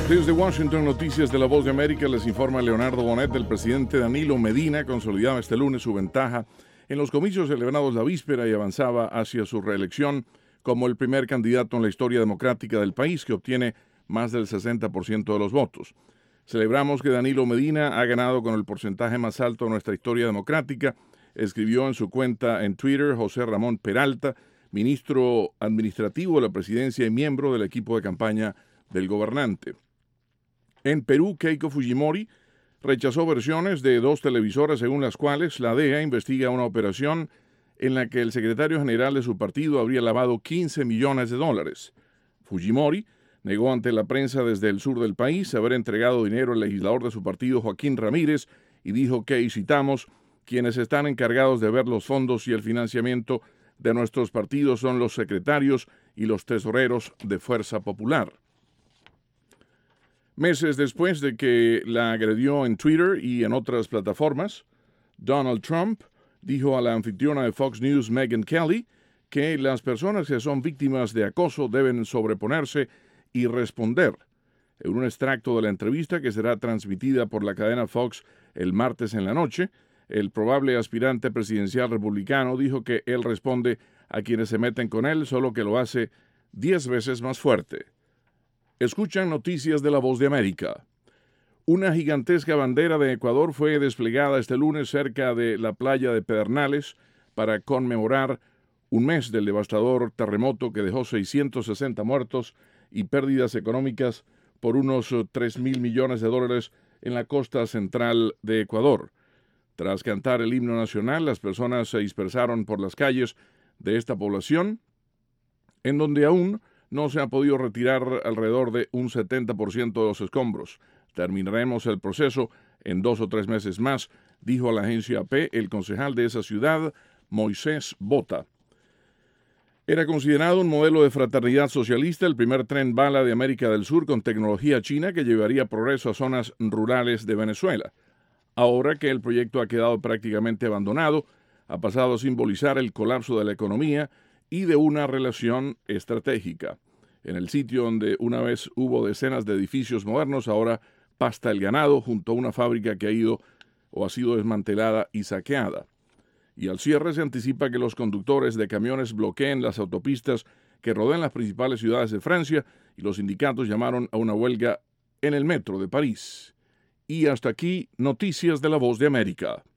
Desde Washington, Noticias de la Voz de América, les informa Leonardo Bonet. El presidente Danilo Medina consolidaba este lunes su ventaja en los comicios celebrados la víspera y avanzaba hacia su reelección como el primer candidato en la historia democrática del país que obtiene más del 60% de los votos. Celebramos que Danilo Medina ha ganado con el porcentaje más alto de nuestra historia democrática, escribió en su cuenta en Twitter José Ramón Peralta, ministro administrativo de la presidencia y miembro del equipo de campaña del gobernante. En Perú, Keiko Fujimori rechazó versiones de dos televisoras según las cuales la DEA investiga una operación en la que el secretario general de su partido habría lavado 15 millones de dólares. Fujimori negó ante la prensa desde el sur del país haber entregado dinero al legislador de su partido, Joaquín Ramírez, y dijo que, y citamos, quienes están encargados de ver los fondos y el financiamiento de nuestros partidos son los secretarios y los tesoreros de Fuerza Popular. Meses después de que la agredió en Twitter y en otras plataformas, Donald Trump dijo a la anfitriona de Fox News, Megyn Kelly, que las personas que son víctimas de acoso deben sobreponerse y responder. En un extracto de la entrevista que será transmitida por la cadena Fox el martes en la noche, el probable aspirante presidencial republicano dijo que él responde a quienes se meten con él, solo que lo hace 10 veces más fuerte. Escuchan Noticias de la Voz de América. Una gigantesca bandera de Ecuador fue desplegada este lunes cerca de la playa de Pedernales para conmemorar un mes del devastador terremoto que dejó 660 muertos y pérdidas económicas por unos 3.000 millones de dólares en la costa central de Ecuador. Tras cantar el himno nacional, las personas se dispersaron por las calles de esta población, en donde aún no se ha podido retirar alrededor de un 70% de los escombros. Terminaremos el proceso en 2 o 3 meses más, dijo a la agencia AP el concejal de esa ciudad, Moisés Bota. Era considerado un modelo de fraternidad socialista, el primer tren bala de América del Sur con tecnología china que llevaría progreso a zonas rurales de Venezuela. Ahora que el proyecto ha quedado prácticamente abandonado, ha pasado a simbolizar el colapso de la economía y de una relación estratégica. En el sitio donde una vez hubo decenas de edificios modernos, ahora pasta el ganado junto a una fábrica que ha sido desmantelada y saqueada. Y al cierre se anticipa que los conductores de camiones bloqueen las autopistas que rodean las principales ciudades de Francia y los sindicatos llamaron a una huelga en el metro de París. Y hasta aquí, Noticias de la Voz de América.